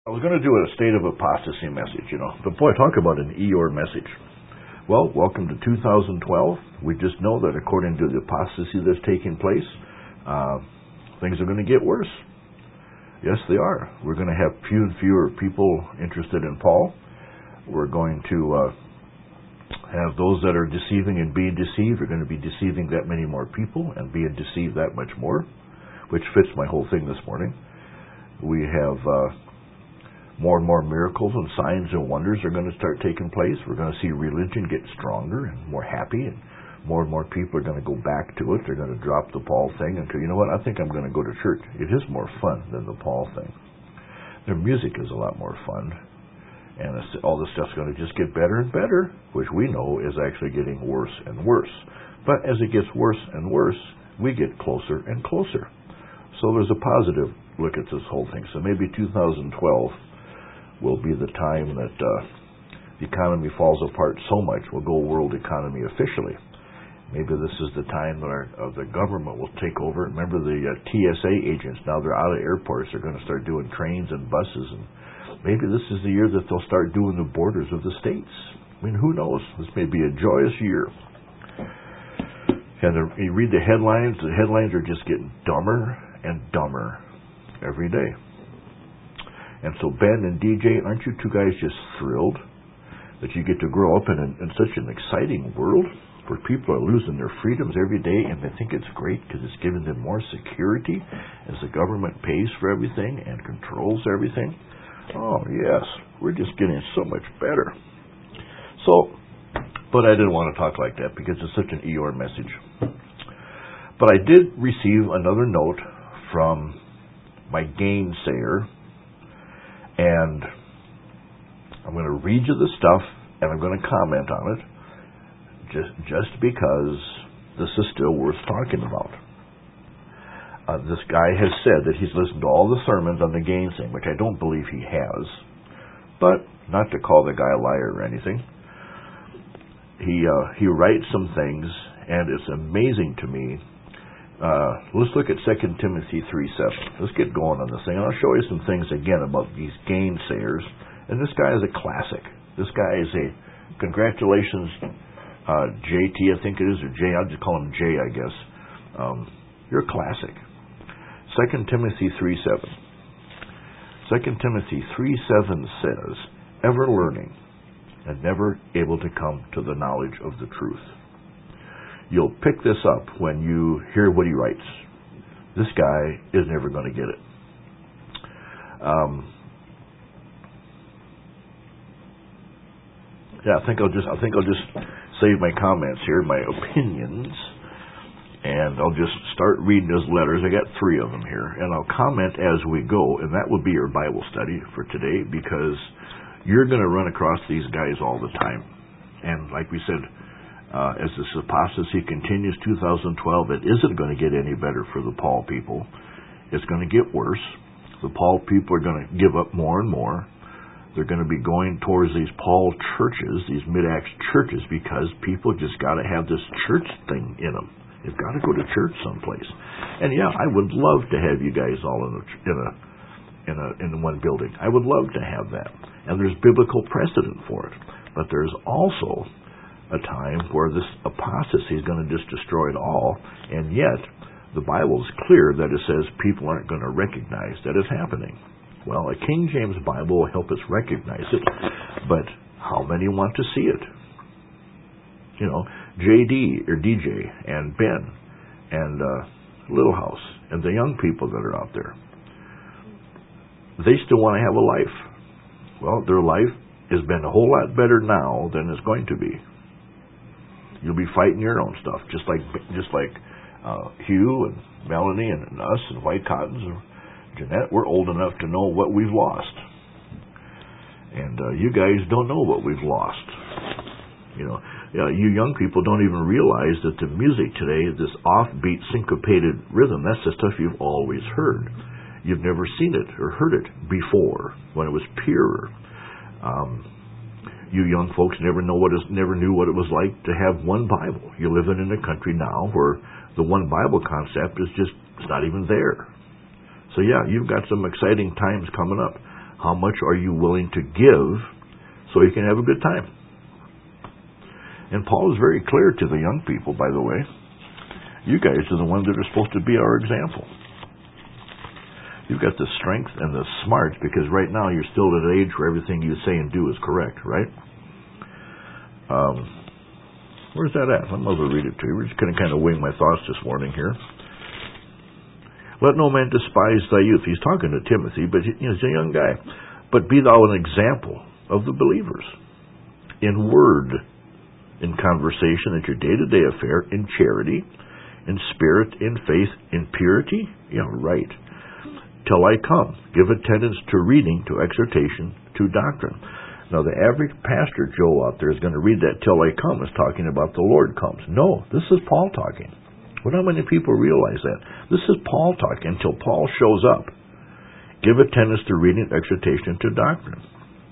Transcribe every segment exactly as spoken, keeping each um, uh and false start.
I was going to do a state of apostasy message, you know, but boy, talk about an Eeyore message. Well, welcome to two thousand twelve. We just know that according to the apostasy that's taking place, uh, things are going to get worse. Yes, they are. We're going to have few and fewer people interested in Paul. We're going to uh, have those that are deceiving and being deceived are going to be deceiving that many more people and being deceived that much more, which fits my whole thing this morning. We have uh, more and more miracles and signs and wonders are going to start taking place. We're going to see religion get stronger and more happy, and more and more people are going to go back to it. They're going to drop the Paul thing and go, you know what, I think I'm going to go to church. It is more fun than the Paul thing. Their music is a lot more fun, and all this stuff's going to just get better and better, which we know is actually getting worse and worse. But as it gets worse and worse, we get closer and closer. So there's a positive look at this whole thing. So maybe two thousand twelve will be the time that uh, the economy falls apart so much, we'll go world economy officially. Maybe this is the time that our, uh, the government will take over. Remember the uh, T S A agents, now they're out of airports, they're going to start doing trains and buses, and maybe this is the year that they'll start doing the borders of the states. I mean, who knows? This may be a joyous year. And the, you read the headlines, the headlines are just getting dumber and dumber every day. And so Ben and D J, aren't you two guys just thrilled that you get to grow up in, an, in such an exciting world where people are losing their freedoms every day and they think it's great because it's giving them more security as the government pays for everything and controls everything? Oh, yes, we're just getting so much better. So, but I didn't want to talk like that because it's such an Eeyore message. But I did receive another note from my gainsayer, and I'm going to read you the stuff, and I'm going to comment on it, just just because this is still worth talking about. Uh, this guy has said that he's listened to all the sermons on the gainsaying, which I don't believe he has, but not to call the guy a liar or anything. He uh, he writes some things, and it's amazing to me. Uh, let's look at Second Timothy three seven. Let's get going on this thing. And I'll show you some things again about these gainsayers. And this guy is a classic. This guy is a, congratulations, uh, J T, I think it is, or J, I'll just call him J, I guess. Um, you're a classic. Second Timothy three seven. Second Timothy three seven says, ever learning and never able to come to the knowledge of the truth. You'll pick this up when you hear what he writes. This guy is never going to get it. Um, yeah, I think I'll just I think I'll just save my comments here, my opinions, and I'll just start reading his letters. I got three of them here, and I'll comment as we go, and that will be your Bible study for today because you're going to run across these guys all the time. And like we said, Uh, as this apostasy continues, two thousand twelve, it isn't going to get any better for the Paul people. It's going to get worse. The Paul people are going to give up more and more. They're going to be going towards these Paul churches, these mid-Acts churches, because people just got to have this church thing in them. They've got to go to church someplace. And yeah, I would love to have you guys all in a in a in a in one building. I would love to have that. And there's biblical precedent for it. But there's also a time where this apostasy is going to just destroy it all, and yet the Bible is clear that it says people aren't going to recognize that it's happening. Well, a King James Bible will help us recognize it, but how many want to see it? You know, J D or D J and Ben and uh, Little House and the young people that are out there, they still want to have a life. Well, their life has been a whole lot better now than it's going to be. You'll be fighting your own stuff, just like just like uh, Hugh and Melanie and, and us and White Cottons and Jeanette. We're old enough to know what we've lost, and uh, you guys don't know what we've lost. You know, uh, you young people don't even realize that the music today, this offbeat, syncopated rhythm, that's the stuff you've always heard. You've never seen it or heard it before when it was purer. Um, You young folks never know what is, never knew what it was like to have one Bible. You're living in a country now where the one Bible concept is just, it's not even there. So yeah, you've got some exciting times coming up. How much are you willing to give so you can have a good time? And Paul is very clear to the young people, by the way. You guys are the ones that are supposed to be our example. You've got the strength and the smarts, because right now you're still at an age where everything you say and do is correct, right? Um, where's that at? I might as well read it to you. We're just going to kind of wing my thoughts this morning here. Let no man despise thy youth. He's talking to Timothy, but he, you know, he's a young guy. But be thou an example of the believers in word, in conversation, at your day-to-day affair, in charity, in spirit, in faith, in purity. Yeah, right. Till I come. Give attendance to reading, to exhortation, to doctrine. Now, the average pastor, Joe, out there is going to read that till I come as talking about the Lord comes. No, this is Paul talking. Well, not many people realize that. This is Paul talking until Paul shows up. Give attendance to reading, exhortation, to doctrine.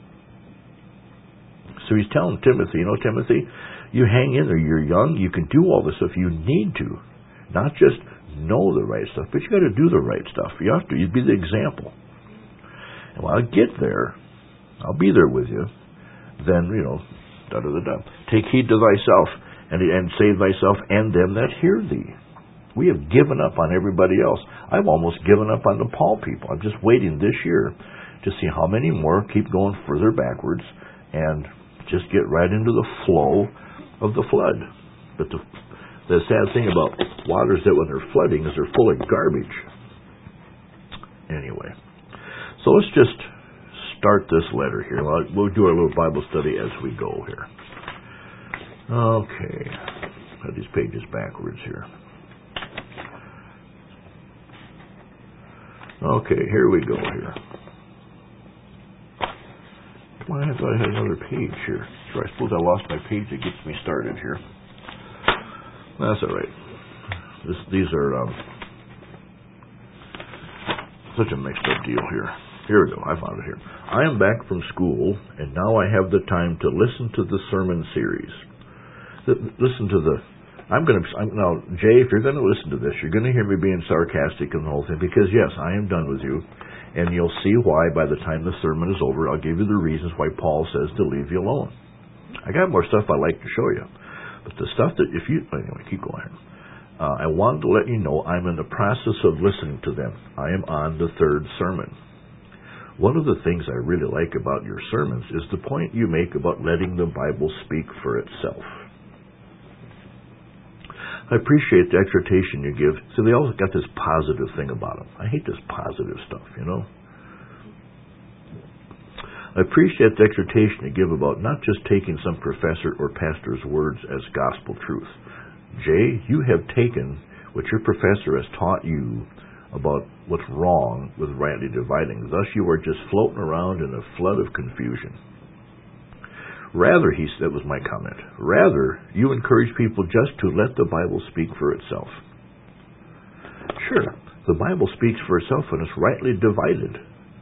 So he's telling Timothy, you know, Timothy, you hang in there. You're young. You can do all this stuff. You need to. Not just know the right stuff, but you got to do the right stuff. You have to. You be the example. And when I get there, I'll be there with you. Then, you know, da da da da. Take heed to thyself, and and save thyself and them that hear thee. We have given up on everybody else. I've almost given up on the Paul people. I'm just waiting this year to see how many more keep going further backwards and just get right into the flow of the flood. But the the sad thing about waters that when they're flooding is they're full of garbage. Anyway, so let's just start this letter here. We'll do our little Bible study as we go here. Okay, got these pages backwards here. Okay, here we go here. Well, I thought I had another page here. Sure, I suppose I lost my page that gets me started here. That's all right. This, these are um, such a mixed up deal here. Here we go. I found it here. I am back from school, and now I have the time to listen to the sermon series. Listen to the... I'm going to... I'm, now, Jay, if you're going to listen to this, you're going to hear me being sarcastic and the whole thing, because, yes, I am done with you, and you'll see why by the time the sermon is over. I'll give you the reasons why Paul says to leave you alone. I got more stuff I'd like to show you. But the stuff that, if you... Anyway, keep going here. Uh, I wanted to let you know I'm in the process of listening to them. I am on the third sermon. One of the things I really like about your sermons is the point you make about letting the Bible speak for itself. I appreciate the exhortation you give. So they always got this positive thing about them. I hate this positive stuff, you know. I appreciate the exhortation you give about not just taking some professor or pastor's words as gospel truth. Jay, you have taken what your professor has taught you about what's wrong with rightly dividing. Thus you are just floating around in a flood of confusion. Rather, he said, that was my comment, rather, you encourage people just to let the Bible speak for itself. Sure, the Bible speaks for itself when it's rightly divided.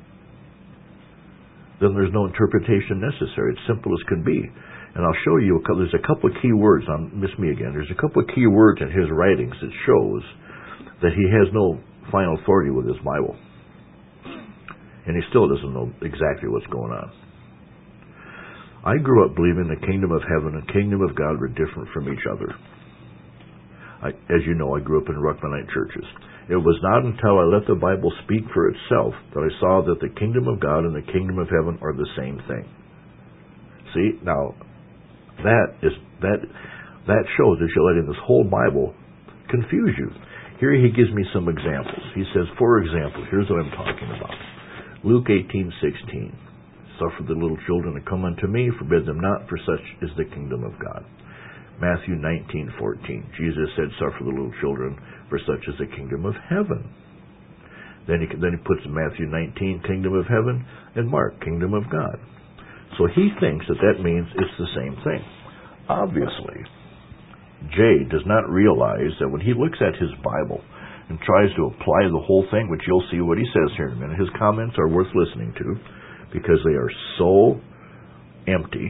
Then there's no interpretation necessary. It's simple as can be. And I'll show you, a couple, there's a couple of key words, on miss me again, there's a couple of key words in his writings that shows that he has no final authority with his Bible. And he still doesn't know exactly what's going on. I grew up believing the kingdom of heaven and kingdom of God were different from each other. I, as you know, I grew up in Ruckmanite churches. It was not until I let the Bible speak for itself that I saw that the kingdom of God and the kingdom of heaven are the same thing. See, now, that is that that shows that you're letting this whole Bible confuse you. Here he gives me some examples. He says, for example, here's what I'm talking about. Luke eighteen sixteen. Suffer the little children to come unto me, forbid them not, for such is the kingdom of God. Matthew nineteen fourteen. Jesus said, suffer the little children, for such is the kingdom of heaven. Then he, then he puts Matthew nineteen, kingdom of heaven, and Mark, kingdom of God. So he thinks that that means it's the same thing. Obviously, Jay does not realize that when he looks at his Bible and tries to apply the whole thing, which you'll see what he says here in a minute, his comments are worth listening to, because they are so empty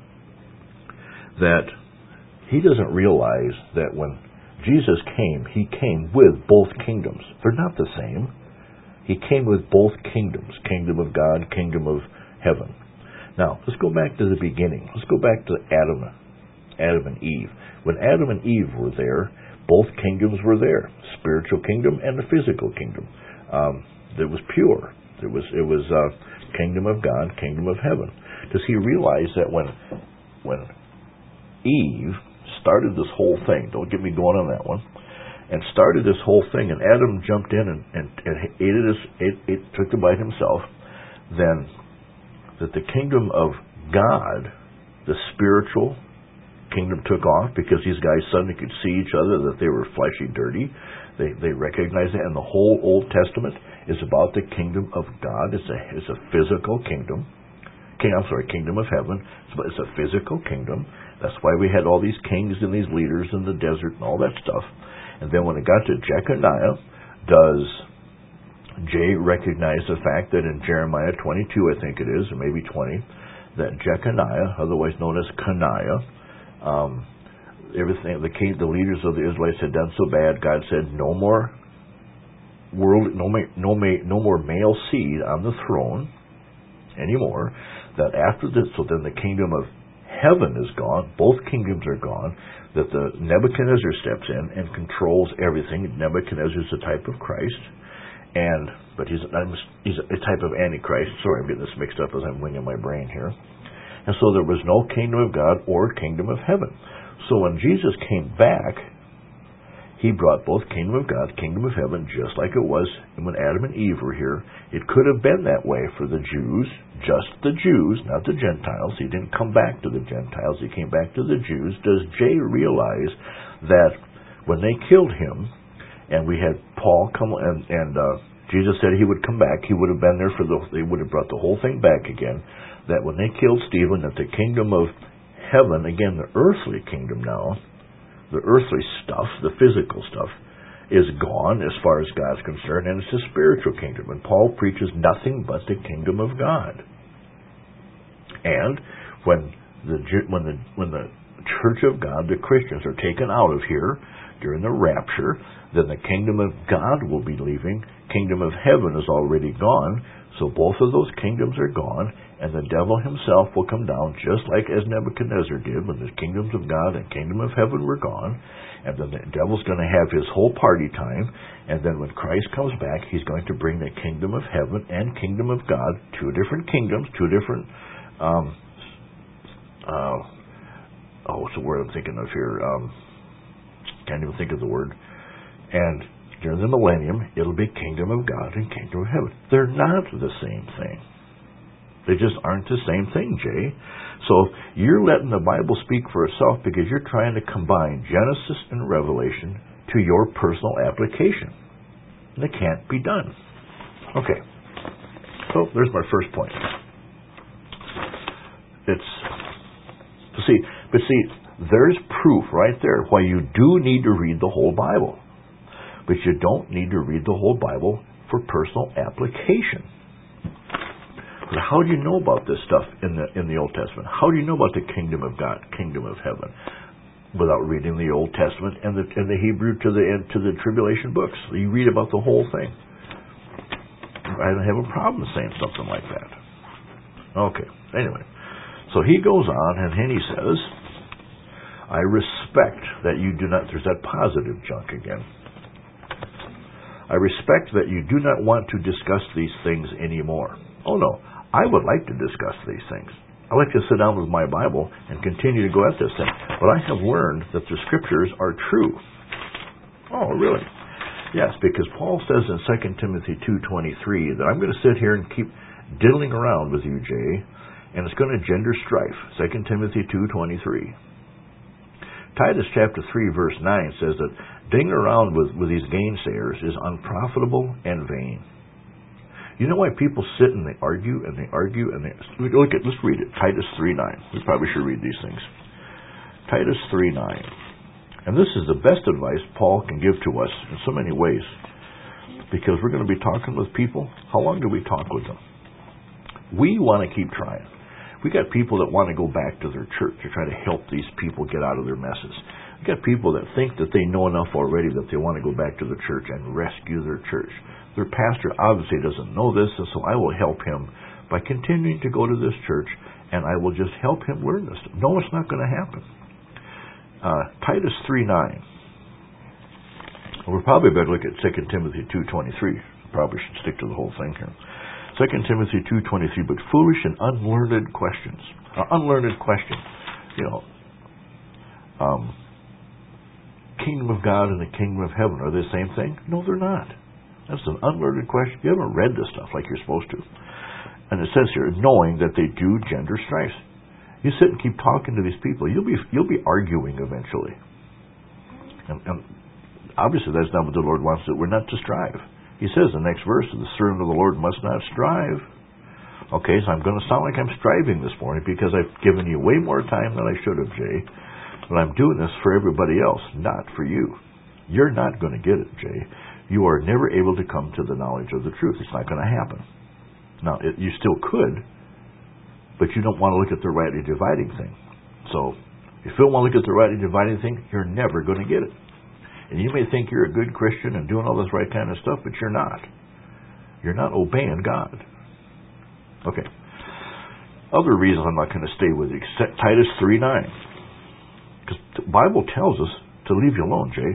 that he doesn't realize that when Jesus came, he came with both kingdoms. They're not the same. He came with both kingdoms, kingdom of God, kingdom of heaven. Now, let's go back to the beginning. Let's go back to Adam, Adam and Eve. When Adam and Eve were there, both kingdoms were there, spiritual kingdom and the physical kingdom. Um, it was pure. It was it was uh, kingdom of God, kingdom of heaven. Does he realize that when when Eve started this whole thing, don't get me going on that one, and started this whole thing, and Adam jumped in and, and, and ate it, as, ate, ate, took the bite himself, then that the kingdom of God, the spiritual kingdom, took off because these guys suddenly could see each other, that they were fleshy, dirty. They they recognized that, and the whole Old Testament is about the kingdom of God. It's a it's a physical kingdom. King, I'm sorry, kingdom of heaven. It's, it's a physical kingdom. That's why we had all these kings and these leaders in the desert and all that stuff. And then when it got to Jeconiah, does Jay recognize the fact that in Jeremiah twenty-two, I think it is, or maybe twenty, that Jeconiah, otherwise known as Coniah, um, everything the king, the leaders of the Israelites had done so bad, God said, no more world, no, no, no more male seed on the throne anymore. That after this, so then the kingdom of heaven is gone, both kingdoms are gone, that the Nebuchadnezzar steps in and controls everything. Nebuchadnezzar is a type of Christ, and but he's he's a type of Antichrist. Sorry, I'm getting this mixed up as I'm winging my brain here. And so there was no kingdom of God or kingdom of heaven. So when Jesus came back, he brought both kingdom of God, kingdom of heaven, just like it was when Adam and Eve were here. It could have been that way for the Jews, just the Jews, not the Gentiles. He didn't come back to the Gentiles. He came back to the Jews. Does Jay realize that when they killed him, and we had Paul come, and, and uh, Jesus said he would come back, he would have been there for the, they would have brought the whole thing back again, that when they killed Stephen, that the kingdom of heaven, again, the earthly kingdom now, the earthly stuff, the physical stuff, is gone as far as God's concerned, and it's a spiritual kingdom. And Paul preaches nothing but the kingdom of God. And when the when the when the church of God, the Christians, are taken out of here during the rapture, then the kingdom of God will be leaving. Kingdom of heaven is already gone. So both of those kingdoms are gone, and the devil himself will come down, just like as Nebuchadnezzar did when the kingdoms of God and kingdom of heaven were gone. And then the devil's going to have his whole party time, and then when Christ comes back, he's going to bring the kingdom of heaven and kingdom of God, two different kingdoms, two different, um, uh, oh, what's the word I'm thinking of here? Um, can't even think of the word. And during the millennium, it'll be kingdom of God and kingdom of heaven. They're not the same thing. They just aren't the same thing, Jay. So you're letting the Bible speak for itself because you're trying to combine Genesis and Revelation to your personal application. And it can't be done. Okay. So there's my first point. It's, see, but see, there's proof right there why you do need to read the whole Bible. But you don't need to read the whole Bible for personal application. But how do you know about this stuff in the in the Old Testament? How do you know about the kingdom of God, kingdom of heaven, without reading the Old Testament and the and the Hebrew to the to the tribulation books? You read about the whole thing. I don't have a problem saying something like that. Okay. Anyway, so he goes on and then he says, "I respect that you do not." There's that positive junk again. I respect that you do not want to discuss these things anymore. Oh no, I would like to discuss these things. I like to sit down with my Bible and continue to go at this thing. But I have learned that the Scriptures are true. Oh, really? Yes, because Paul says in Second Timothy two twenty-three that I'm going to sit here and keep diddling around with you, Jay, and it's going to gender strife. Second Timothy two twenty-three. Titus chapter three verse nine says that dinging around with, with these gainsayers is unprofitable and vain. You know why people sit and they argue and they argue and they look at let's read it. Titus three nine. We probably should read these things. Titus three nine. And this is the best advice Paul can give to us in so many ways. Because we're going to be talking with people. How long do we talk with them? We want to keep trying. We got people that want to go back to their church to try to help these people get out of their messes. We got people that think that they know enough already that they want to go back to the church and rescue their church. their pastor obviously doesn't know this, and so I will help him by continuing to go to this church, and I will just help him learn this. No, it's not going to happen. Uh, Titus three nine. We're probably better look at Second Timothy two twenty-three. Probably should stick to the whole thing here. Second Timothy two twenty-three, but foolish and unlearned questions. Uh, unlearned question. You know, um, kingdom of God and the kingdom of heaven, are they the same thing? No, they're not. That's an unlearned question. You haven't read this stuff like you're supposed to. And it says here, knowing that they do gender strife. You sit and keep talking to these people, you'll be you'll be arguing eventually. And, and obviously that's not what the Lord wants, that we're not to strive. He says in the next verse, the servant of the Lord must not strive. Okay, so I'm going to sound like I'm striving this morning because I've given you way more time than I should have, Jay. But I'm doing this for everybody else, not for you. You're not going to get it, Jay. You are never able to come to the knowledge of the truth. It's not going to happen. Now, it, you still could, but you don't want to look at the rightly dividing thing. So, if you don't want to look at the rightly dividing thing, you're never going to get it. And you may think you're a good Christian and doing all this right kind of stuff, but you're not. You're not obeying God. Okay. Other reasons I'm not going to stay with you. Titus three nine. Because the Bible tells us to leave you alone, Jay.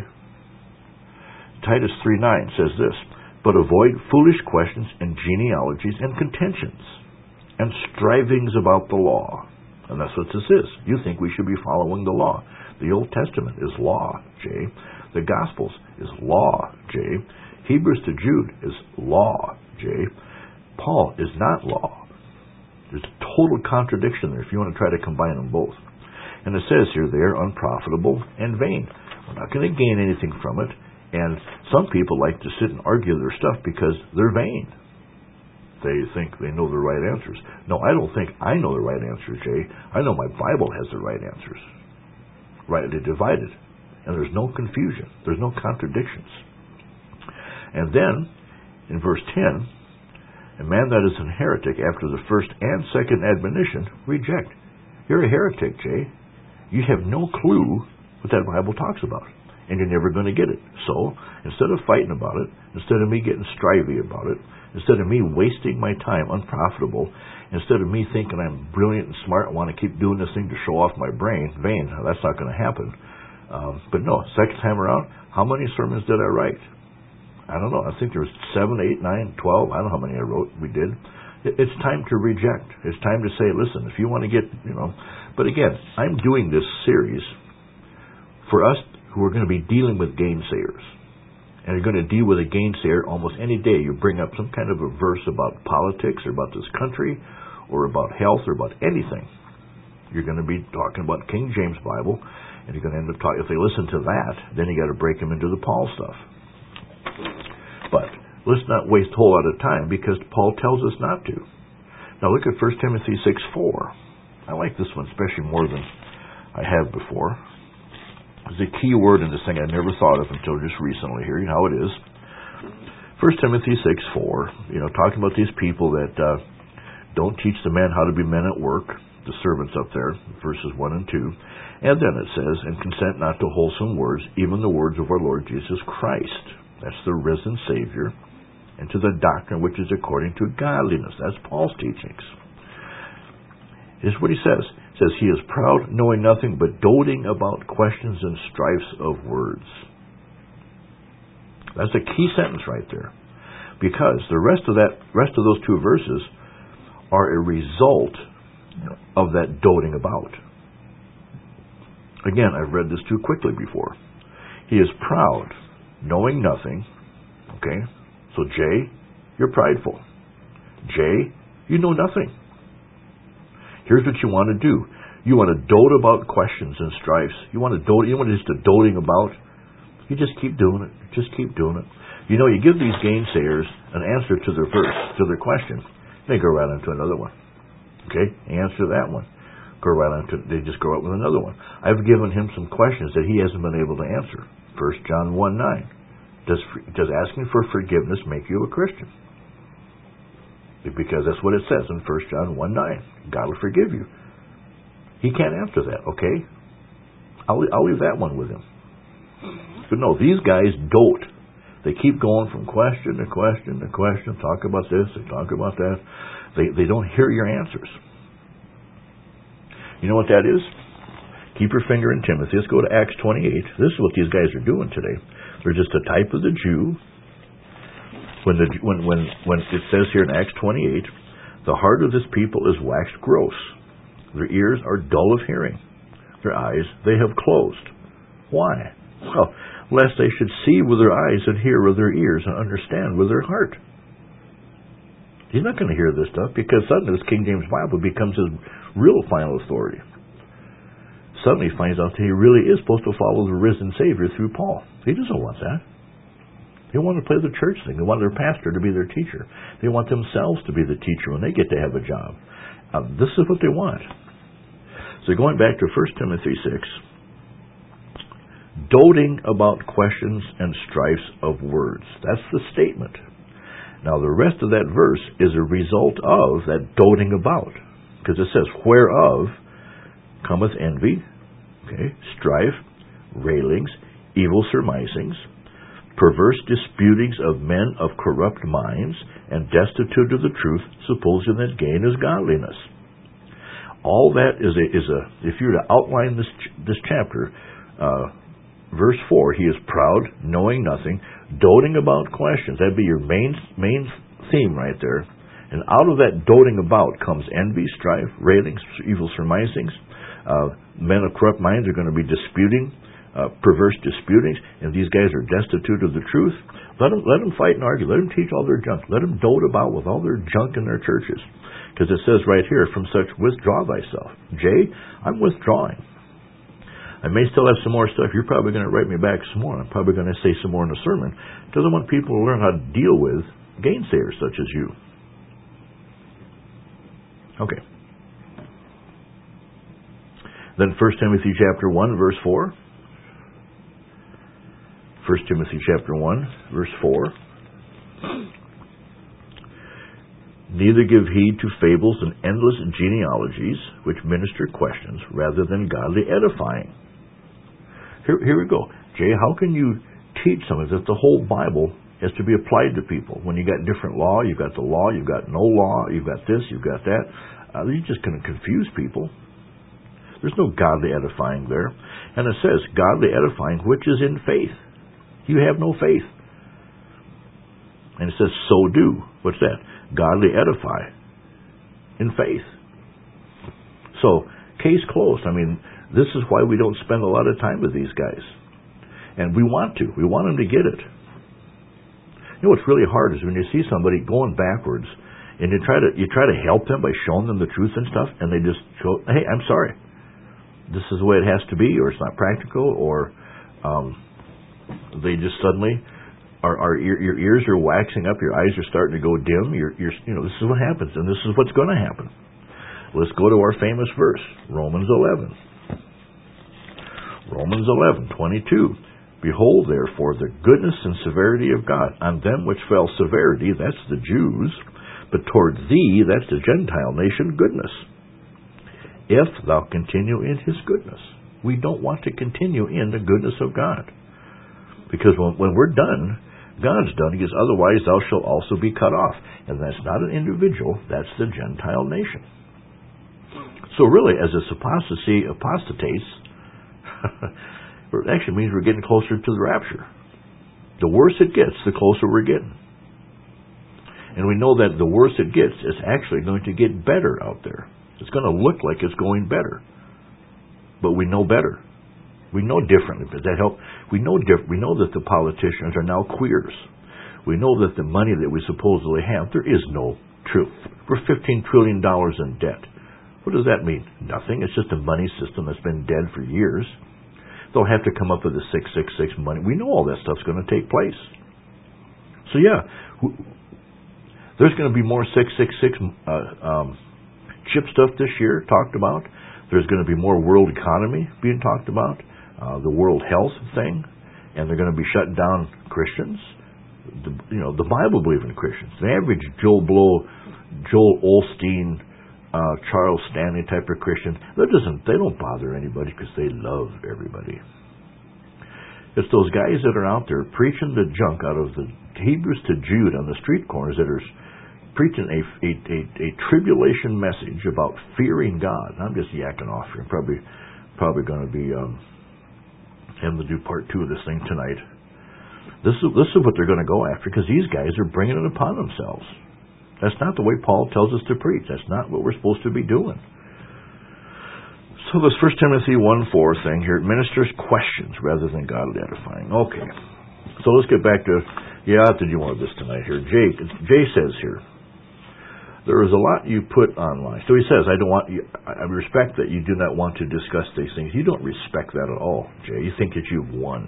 Titus three nine says this, but avoid foolish questions and genealogies and contentions and strivings about the law. And that's what this is. You think we should be following the law. The Old Testament is law, Jay. The Gospels is law, Jay. Hebrews to Jude is law, Jay. Paul is not law. There's a total contradiction there if you want to try to combine them both. And it says here they are unprofitable and vain. We're not going to gain anything from it. And some people like to sit and argue their stuff because they're vain. They think they know the right answers. No, I don't think I know the right answers, Jay. I know my Bible has the right answers. Rightly divided. And there's no confusion. There's no contradictions. And then, in verse ten, a man that is a heretic after the first and second admonition, reject. You're a heretic, Jay. You have no clue what that Bible talks about. And you're never going to get it. So, instead of fighting about it, instead of me getting strivey about it, instead of me wasting my time unprofitable, instead of me thinking I'm brilliant and smart and want to keep doing this thing to show off my brain, vain, that's not going to happen. Um, but no, second time around, how many sermons did I write? I don't know. I think there was seven, eight, nine, twelve. I don't know how many I wrote. We did. It's time to reject. It's time to say, listen, if you want to get, you know. But again, I'm doing this series for us who are going to be dealing with gainsayers. And you're going to deal with a gainsayer almost any day. You bring up some kind of a verse about politics or about this country or about health or about anything. You're going to be talking about King James Bible. And you're going to end up talking, if they listen to that, then you got to break them into the Paul stuff. But let's not waste a whole lot of time because Paul tells us not to. Now look at First Timothy six four. I like this one especially more than I have before. There's a key word in this thing I never thought of until just recently here. You know how it is. First Timothy six four, you know, talking about these people that uh, don't teach the men how to be men at work, the servants up there, verses one and two. And then it says, and consent not to wholesome words, even the words of our Lord Jesus Christ. That's the risen Savior. And to the doctrine which is according to godliness. That's Paul's teachings. Here's what he says. He says, he is proud, knowing nothing, but doting about questions and strifes of words. That's a key sentence right there. Because the rest of that, rest of those two verses are a result of that doting about. Again, I've read this too quickly before. He is proud, knowing nothing. Okay? So, Jay, you're prideful. Jay, you know nothing. Here's what you want to do. You want to dote about questions and strifes. You want to dote, you want to just a doting about. You just keep doing it. Just keep doing it. You know, you give these gainsayers an answer to their verse, to their question. They go right into another one. Okay? Answer that one. Go right on to, they just go out with another one. I've given him some questions that he hasn't been able to answer. First John one nine. Does, does asking for forgiveness make you a Christian? Because that's what it says in First John one nine. God will forgive you. He can't answer that, okay? I'll, I'll leave that one with him. But no, these guys dote. They keep going from question to question to question, talk about this, they talk about that. They, they don't hear your answers. You know what that is? Keep your finger in Timothy. Let's go to Acts twenty-eight. This is what these guys are doing today. They're just a type of the Jew. When, the, when, when, when it says here in Acts twenty-eight, the heart of this people is waxed gross. Their ears are dull of hearing. Their eyes they have closed. Why? Well, lest they should see with their eyes and hear with their ears and understand with their heart. He's not going to hear this stuff because suddenly this King James Bible becomes his real final authority. Suddenly he finds out that he really is supposed to follow the risen Savior through Paul. He doesn't want that. They want to play the church thing. They want their pastor to be their teacher. They want themselves to be the teacher when they get to have a job. Uh, this is what they want. So going back to First Timothy six, doting about questions and strifes of words. That's the statement. Now the rest of that verse is a result of that doting about. Because it says, whereof cometh envy, okay, strife, railings, evil surmisings, perverse disputings of men of corrupt minds, and destitute of the truth, supposing that gain is godliness. All that is a, is a if you were to outline this this chapter, uh, verse four, he is proud, knowing nothing, doting about questions. That'd be your main main theme right there. And out of that doting about comes envy, strife, railings, evil surmisings. Uh, men of corrupt minds are going to be disputing, uh, perverse disputings, and these guys are destitute of the truth. Let them, let them fight and argue. Let them teach all their junk. Let them dote about with all their junk in their churches. Because it says right here, from such withdraw thyself. Jay, I'm withdrawing. I may still have some more stuff. You're probably going to write me back some more. I'm probably going to say some more in the sermon. Because I want people to learn how to deal with gainsayers such as you. Okay. Then First Timothy chapter one, verse four. First Timothy chapter one, verse four. Neither give heed to fables and endless genealogies, which minister questions, rather than godly edifying. Here, here we go. Jay, how can you teach something that the whole Bible is to be applied to people? When you got different law, you've got the law, you've got no law, you've got this, you've got that. Uh, you're just going to confuse people. There's no godly edifying there. And it says, godly edifying, which is in faith. You have no faith. And it says, so do. What's that? Godly edify in faith. So, case closed. I mean, this is why we don't spend a lot of time with these guys. And we want to. We want them to get it. You know what's really hard is when you see somebody going backwards and you try to you try to help them by showing them the truth and stuff, and they just go, hey, I'm sorry. This is the way it has to be, or it's not practical, or um, they just suddenly are, are your, your ears are waxing up, your eyes are starting to go dim. You're, you're, you know, this is what happens, and this is what's going to happen. Let's go to our famous verse, Romans eleven. Romans eleven, twenty-two. Behold, therefore, the goodness and severity of God on them which fell severity, that's the Jews, but toward thee, that's the Gentile nation, goodness. If thou continue in his goodness. We don't want to continue in the goodness of God. Because when, when we're done, God's done. He says, otherwise thou shalt also be cut off. And that's not an individual, that's the Gentile nation. So really, as this apostasy apostatates, it actually means we're getting closer to the rapture. The worse it gets, the closer we're getting. And we know that the worse it gets, it's actually going to get better out there. It's going to look like it's going better. But we know better. We know differently. Does that help? We know diff- We know that the politicians are now queers. We know that the money that we supposedly have, there is no truth. We're fifteen trillion dollars in debt. What does that mean? Nothing. It's just a money system that's been dead for years. They'll have to come up with a six six six money. We know all that stuff's going to take place. So yeah, there's going to be more six six six uh, um, chip stuff this year talked about. There's going to be more world economy being talked about, uh, the world health thing, and they're going to be shutting down Christians. The, you know, the Bible believing Christians. The average Joel Blow, Joel Osteen, uh, Charles Stanley type of Christian, that doesn't. They don't bother anybody because they love everybody. It's those guys that are out there preaching the junk out of the Hebrews to Jude on the street corners that are preaching a, a, a, a tribulation message about fearing God. I'm just yakking off here. Probably probably going to be um, having to do part two of this thing tonight. This is, this is what they're going to go after, because these guys are bringing it upon themselves. That's not the way Paul tells us to preach. That's not what we're supposed to be doing. So this First Timothy one four thing here, it ministers questions rather than God edifying. Okay. So let's get back to, yeah, did you want this tonight here? Jay, Jay says here, there is a lot you put online. So he says, I don't want you, I respect that you do not want to discuss these things. You don't respect that at all, Jay. You think that you've won.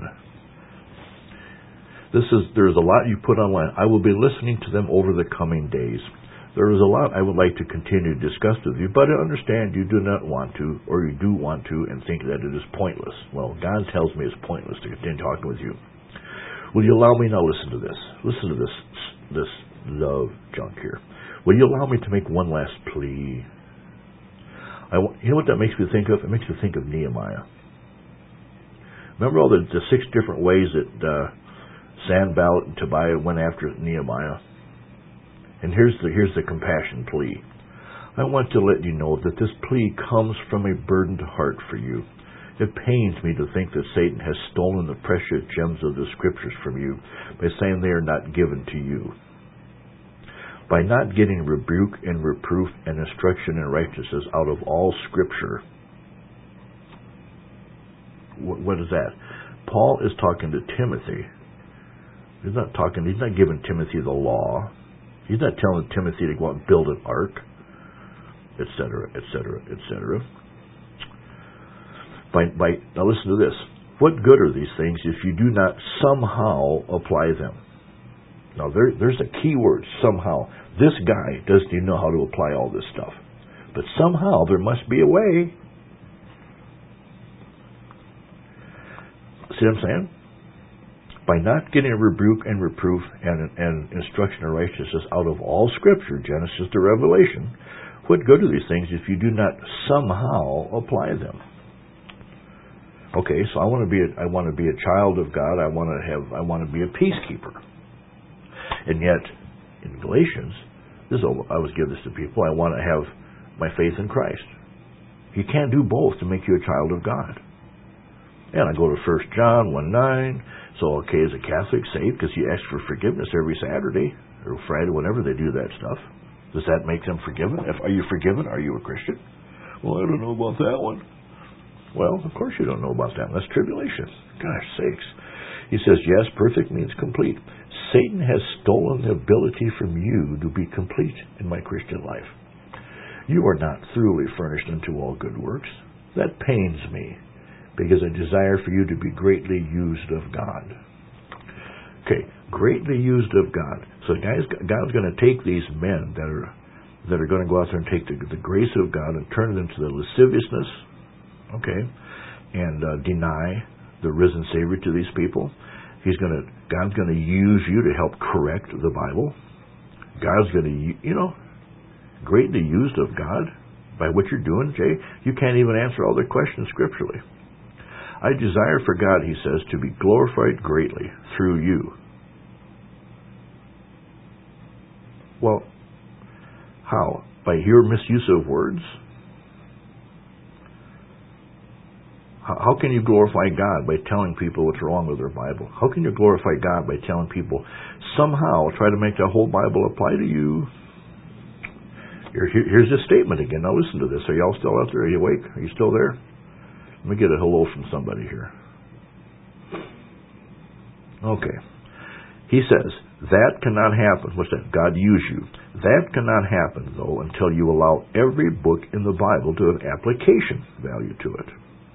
This is, there is a lot you put online. I will be listening to them over the coming days. There is a lot I would like to continue to discuss with you, but I understand you do not want to, or you do want to, and think that it is pointless. Well, God tells me it's pointless to continue talking with you. Will you allow me now? Listen to this. Listen to this, this love junk here. Will you allow me to make one last plea? I, you know what that makes me think of? It makes me think of Nehemiah. Remember all the, the six different ways that uh, Sanballat and Tobiah went after Nehemiah? And here's the here's the compassion plea. I want to let you know that this plea comes from a burdened heart for you. It pains me to think that Satan has stolen the precious gems of the Scriptures from you by saying they are not given to you. By not getting rebuke and reproof and instruction in righteousness out of all Scripture. What, what is that? Paul is talking to Timothy. He's not talking. He's not giving Timothy the law. He's not telling Timothy to go out and build an ark, et cetera, et cetera, et cetera. By, by, now listen to this. What good are these things if you do not somehow apply them? Now there, there's a key word, somehow. This guy doesn't even know how to apply all this stuff. But somehow there must be a way. See what I'm saying? By not getting a rebuke and reproof and, and instruction in righteousness out of all Scripture, Genesis to Revelation, what good are these things if you do not somehow apply them? Okay, so I want to be a, I want to be a child of God. I want to have I want to be a peacekeeper. And yet, in Galatians, this is, I always give this to people. I want to have my faith in Christ. You can't do both to make you a child of God. And I go to First John one nine. So, okay, is a Catholic saved because you ask for forgiveness every Saturday or Friday, whenever they do that stuff? Does that make them forgiven? If, are you forgiven? Are you a Christian? Well, I don't know about that one. Well, of course you don't know about that one. That's tribulation. Gosh sakes. He says, yes, perfect means complete. Satan has stolen the ability from you to be complete in my Christian life. You are not thoroughly furnished unto all good works. That pains me, because I desire for you to be greatly used of God. Okay, greatly used of God. So guys, God's going to take these men that are that are going to go out there and take the, the grace of God and turn it into the lasciviousness, okay, and uh, deny the risen Savior to these people. He's going to God's going to use you to help correct the Bible. God's going to, you know, greatly used of God by what you're doing, Jay. You can't even answer all their questions scripturally. I desire for God, he says, to be glorified greatly through you. Well, how? By your misuse of words? How can you glorify God by telling people what's wrong with their Bible? How can you glorify God by telling people, somehow try to make the whole Bible apply to you? Here, here's this statement again. Now listen to this. Are y'all still out there? Are you awake? Are you still there? Let me get a hello from somebody here. Okay. He says, that cannot happen. What's that? God use you. That cannot happen, though, until you allow every book in the Bible to have application value to it.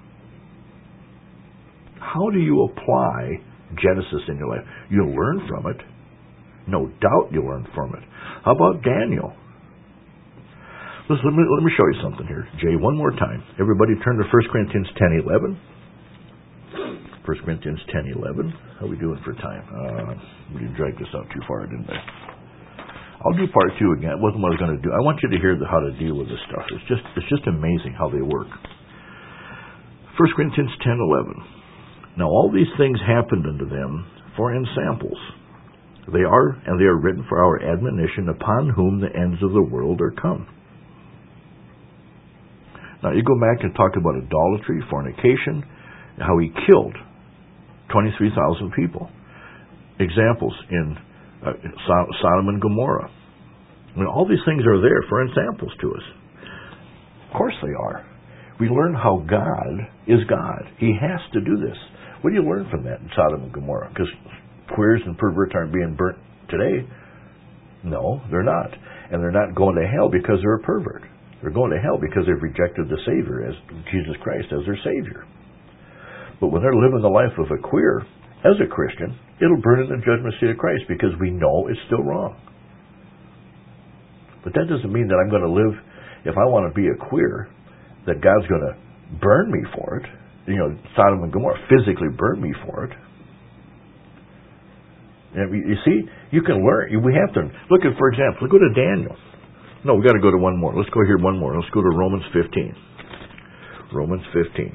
How do you apply Genesis in your life? You'll learn from it. No doubt you'll learn from it. How about Daniel? Listen, let me, let me show you something here. Jay, one more time. Everybody turn to First Corinthians ten eleven. First Corinthians ten eleven. How are we doing for time? Uh, we didn't drag this out too far, didn't I? I'll do part two again. It wasn't what I was going to do. I want you to hear the, how to deal with this stuff. It's just it's just amazing how they work. First Corinthians ten eleven. Now all these things happened unto them for ensamples. They are, and they are written for our admonition, upon whom the ends of the world are come. Now you go back and talk about idolatry, fornication, how he killed twenty-three thousand people. Examples in uh, Sodom and Gomorrah. I mean, all these things are there for examples to us. Of course they are. We learn how God is God. He has to do this. What do you learn from that in Sodom and Gomorrah? Because queers and perverts aren't being burnt today. No, they're not. And they're not going to hell because they're a pervert. They're going to hell because they've rejected the Savior, as Jesus Christ, as their Savior. But when they're living the life of a queer, as a Christian, it'll burn in the judgment seat of Christ because we know it's still wrong. But that doesn't mean that I'm going to live, if I want to be a queer, that God's going to burn me for it. You know, Sodom and Gomorrah physically burn me for it. And you see, you can learn. We have to look at, for example, let's go to Daniel. No, we've got to go to one more. Let's go here one more. Let's go to Romans fifteen. Romans fifteen.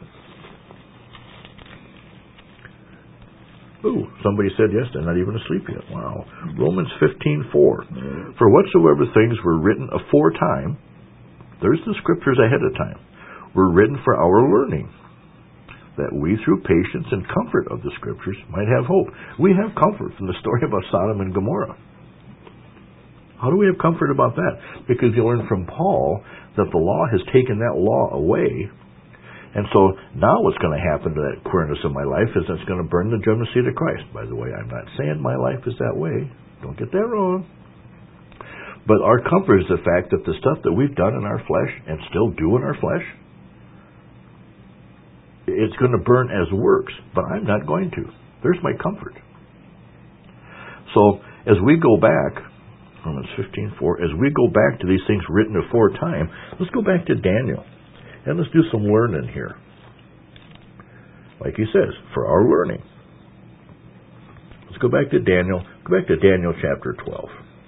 Ooh, somebody said yes, they're not even asleep yet. Wow. Romans fifteen four. For whatsoever things were written aforetime, there's the scriptures ahead of time, were written for our learning, that we through patience and comfort of the scriptures might have hope. We have comfort from the story about Sodom and Gomorrah. How do we have comfort about that? Because you learn from Paul that the law has taken that law away. And so now what's going to happen to that queerness in my life is it's going to burn the judgment seat of Christ. By the way, I'm not saying my life is that way. Don't get that wrong. But our comfort is the fact that the stuff that we've done in our flesh and still do in our flesh, it's going to burn as works, but I'm not going to. There's my comfort. So as we go back, Romans fifteen four, as we go back to these things written aforetime, let's go back to Daniel. And let's do some learning here. Like he says, for our learning. Let's go back to Daniel. Go back to Daniel chapter twelve.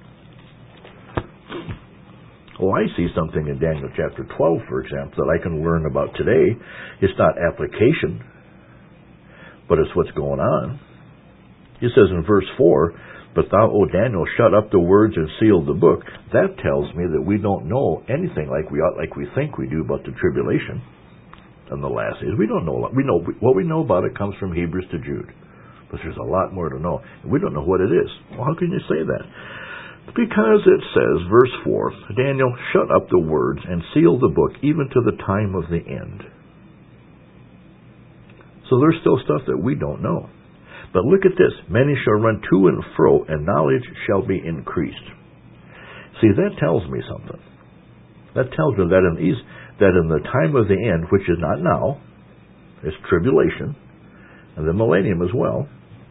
Oh, I see something in Daniel chapter twelve, for example, that I can learn about today. It's not application, but it's what's going on. He says in verse four, but thou, O Daniel, shut up the words and seal the book. That tells me that we don't know anything like we ought, like we think we do about the tribulation and the last days. We don't know a lot. We know what we know about it comes from Hebrews to Jude, but there's a lot more to know. We don't know what it is. Well, how can you say that? Because it says, verse four, Daniel, shut up the words and seal the book, even to the time of the end. So there's still stuff that we don't know. But look at this. Many shall run to and fro, and knowledge shall be increased. See, that tells me something. That tells me that in these, that in the time of the end, which is not now, it's tribulation, and the millennium as well,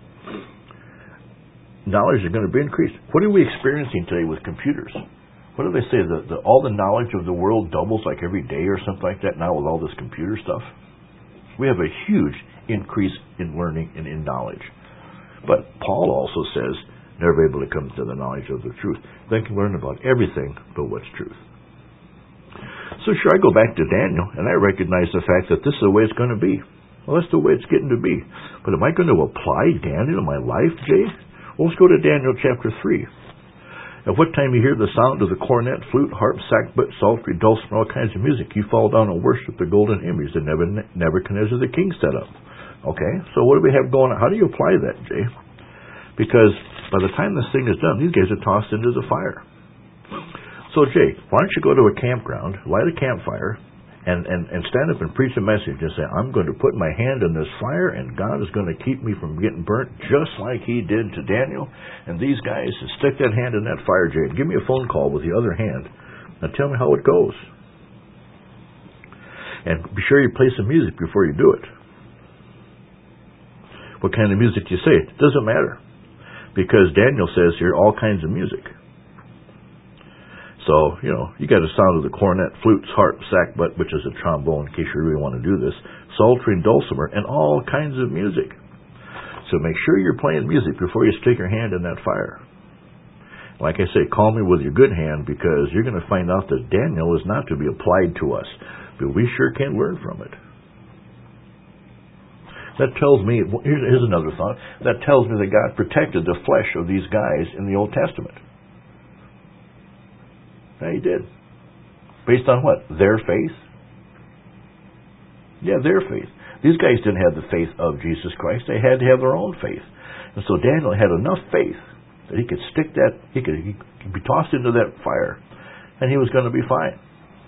knowledge is going to be increased. What are we experiencing today with computers? What do they say? That the, all the knowledge of the world doubles like every day or something like that now with all this computer stuff? We have a huge increase in learning and in knowledge. But Paul also says, never able to come to the knowledge of the truth. They can learn about everything but what's truth. So sure, I go back to Daniel, and I recognize the fact that this is the way it's going to be. Well, that's the way it's getting to be. But am I going to apply Daniel to my life, Jay? Well, let's go to Daniel chapter three. At what time you hear the sound of the cornet, flute, harp, sackbut, psaltery, dulcimer, all kinds of music, you fall down and worship the golden image that Nebuchadnezzar the king set up. Okay, so what do we have going on? How do you apply that, Jay? Because by the time this thing is done, these guys are tossed into the fire. So, Jay, why don't you go to a campground, light a campfire, and, and, and stand up and preach a message and say, I'm going to put my hand in this fire, and God is going to keep me from getting burnt just like he did to Daniel and these guys, and stick that hand in that fire, Jay, and give me a phone call with the other hand, and tell me how it goes. And be sure you play some music before you do it. What kind of music you say? It doesn't matter. Because Daniel says here all kinds of music. So, you know, you got the sound of the cornet, flutes, harp, sackbut, which is a trombone in case you really want to do this, psaltery and dulcimer, and all kinds of music. So make sure you're playing music before you stick your hand in that fire. Like I say, call me with your good hand, because you're going to find out that Daniel is not to be applied to us. But we sure can learn from it. That tells me, here's, here's another thought, that tells me that God protected the flesh of these guys in the Old Testament. Yeah, He did. Based on what? Their faith? Yeah, their faith. These guys didn't have the faith of Jesus Christ. They had to have their own faith. And so Daniel had enough faith that he could stick that, he could, he could be tossed into that fire, and he was going to be fine.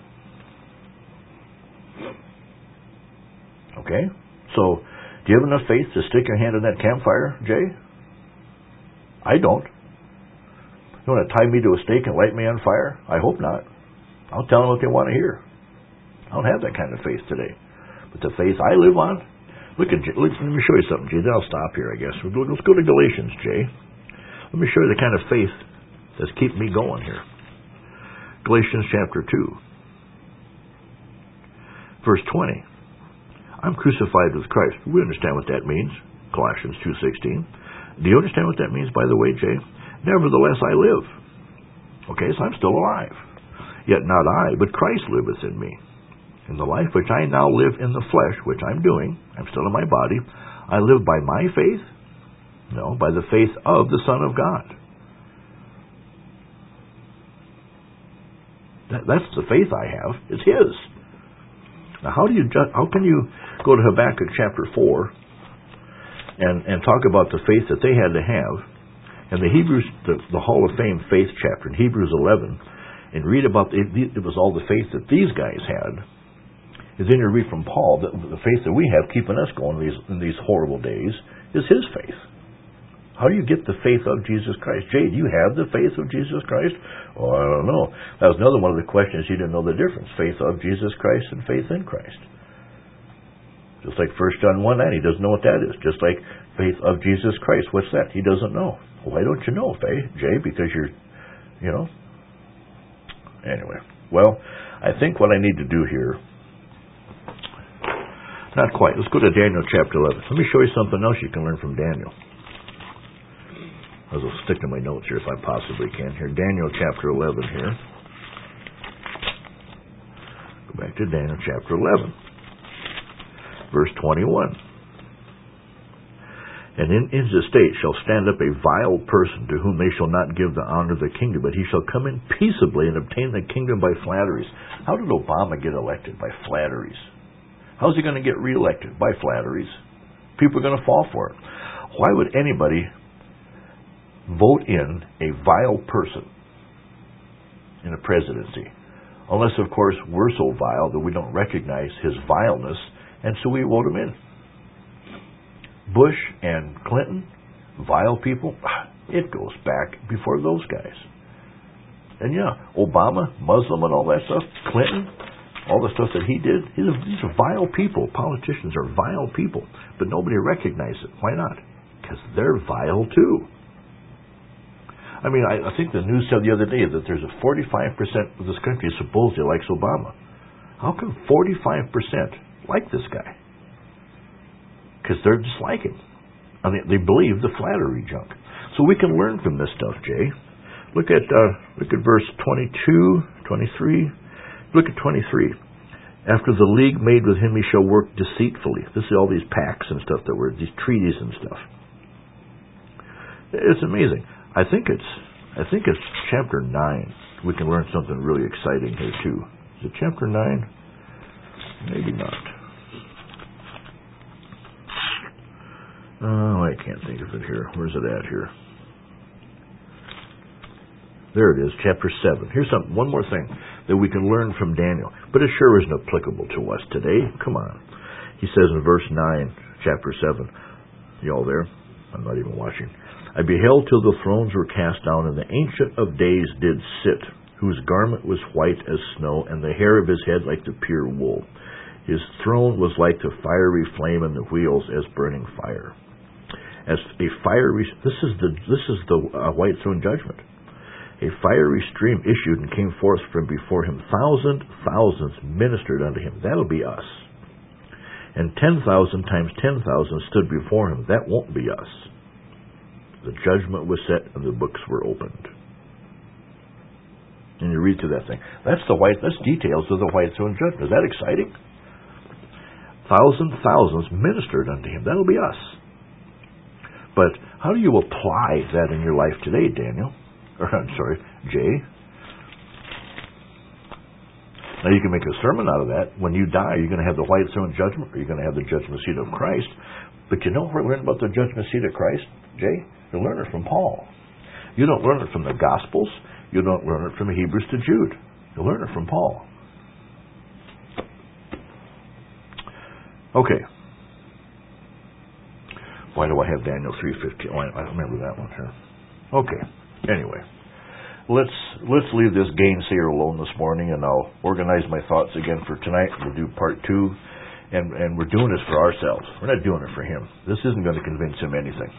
Okay? So, do you have enough faith to stick your hand in that campfire, Jay? I don't. You want to tie me to a stake and light me on fire? I hope not. I'll tell them what they want to hear. I don't have that kind of faith today. But the faith I live on, look at, look, let me show you something, Jay. Then I'll stop here, I guess. We'll go, let's go to Galatians, Jay. Let me show you the kind of faith that's keeping me going here. Galatians chapter two, verse twenty. I'm crucified with Christ. We understand what that means. Colossians two sixteen. Do you understand what that means, by the way, Jay? Nevertheless, I live. Okay, so I'm still alive. Yet not I, but Christ liveth in me. In the life which I now live in the flesh, which I'm doing, I'm still in my body, I live by my faith? No, by the faith of the Son of God. That, that's the faith I have. It's His. Now, how do you ju- how can you go to Habakkuk chapter four and, and talk about the faith that they had to have, and the Hebrews, the, the Hall of Fame faith chapter in Hebrews eleven, and read about the, it was all the faith that these guys had, and then you read from Paul that the faith that we have keeping us going in these, in these horrible days is his faith. How do you get the faith of Jesus Christ? Jay, do you have the faith of Jesus Christ? Oh, I don't know. That was another one of the questions. He didn't know the difference. Faith of Jesus Christ and faith in Christ. Just like First John one nine, he doesn't know what that is. Just like faith of Jesus Christ. What's that? He doesn't know. Why don't you know, Faye? Jay, because you're, you know. Anyway. Well, I think what I need to do here, not quite. Let's go to Daniel chapter eleven. Let me show you something else you can learn from Daniel. I'll stick to my notes here if I possibly can. Here, Daniel chapter eleven here. Go back to Daniel chapter eleven. Verse twenty-one. And in his estate shall stand up a vile person to whom they shall not give the honor of the kingdom, but he shall come in peaceably and obtain the kingdom by flatteries. How did Obama get elected? By flatteries. How's he going to get reelected? By flatteries. People are going to fall for it. Why would anybody vote in a vile person in a presidency? Unless, of course, we're so vile that we don't recognize his vileness, and so we vote him in. Bush and Clinton, vile people, it goes back before those guys. And yeah, Obama, Muslim and all that stuff, Clinton, all the stuff that he did, these are, these are vile people. Politicians are vile people, but nobody recognizes it. Why not? Because they're vile too. I mean, I, I think the news said the other day that there's a forty-five percent of this country supposedly likes Obama. How come forty-five percent like this guy? Because they're just like him. I mean, they believe the flattery junk. So we can learn from this stuff, Jay. Look at uh, look at verse twenty-two, twenty-three. Look at twenty-three. After the league made with him, he shall work deceitfully. This is all these pacts and stuff that were, these treaties and stuff. It's amazing. I think it's I think it's chapter nine. We can learn something really exciting here too. Is it chapter nine? Maybe not. Oh, I can't think of it here. Where's it at here? There it is, chapter seven. Here's some one more thing that we can learn from Daniel, but it sure isn't applicable to us today. Come on. He says in verse nine, chapter seven. You all there? I'm not even watching. I beheld till the thrones were cast down, and the Ancient of Days did sit, whose garment was white as snow, and the hair of his head like the pure wool. His throne was like the fiery flame, and the wheels as burning fire. As a fiery, this is the this is the uh, white throne judgment. A fiery stream issued and came forth from before him. Thousand thousands ministered unto him. That'll be us. And ten thousand times ten thousand stood before him. That won't be us. The judgment was set and the books were opened. And you read through that thing. That's the white. That's details of the white throne judgment. Is that exciting? Thousand thousands ministered unto him. That'll be us. But how do you apply that in your life today, Daniel? Or, I'm sorry, Jay? Now, you can make a sermon out of that. When you die, you're going to have the white throne judgment, or you're going to have the judgment seat of Christ. But you know where we learn about the judgment seat of Christ, Jay? You learn it from Paul. You don't learn it from the Gospels. You don't learn it from Hebrews to Jude. You learn it from Paul. Okay. Why do I have Daniel three fifteen? Oh, I remember that one here. Okay. Anyway, let's let's leave this gainsayer alone this morning, and I'll organize my thoughts again for tonight. We'll do part two, and and we're doing this for ourselves. We're not doing it for him. This isn't going to convince him anything.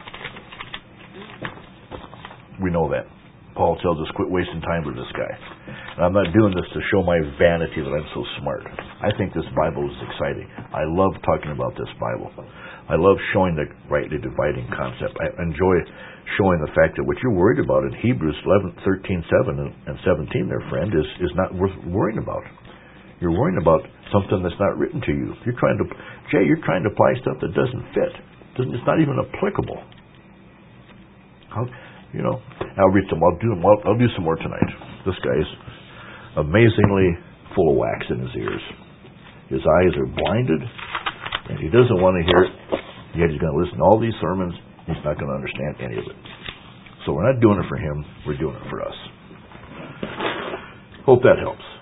We know that. Paul tells us, quit wasting time with this guy. And I'm not doing this to show my vanity that I'm so smart. I think this Bible is exciting. I love talking about this Bible. I love showing the rightly dividing concept. I enjoy showing the fact that what you're worried about in Hebrews eleven, thirteen, seven, and seventeen, there, friend, is, is not worth worrying about. You're worrying about something that's not written to you. You're trying to, Jay, you're trying to apply stuff that doesn't fit. It's not even applicable. How, you know, I'll read some. I'll do. I'll, I'll do some more tonight. This guy's amazingly full of wax in his ears. His eyes are blinded, and he doesn't want to hear it. Yet he's going to listen to all these sermons. He's not going to understand any of it. So we're not doing it for him. We're doing it for us. Hope that helps.